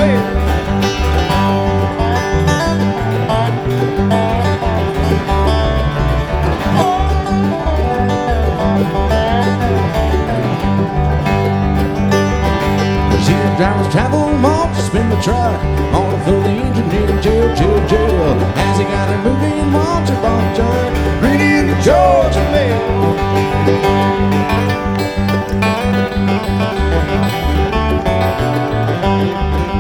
Drivers travel more to spin the truck on the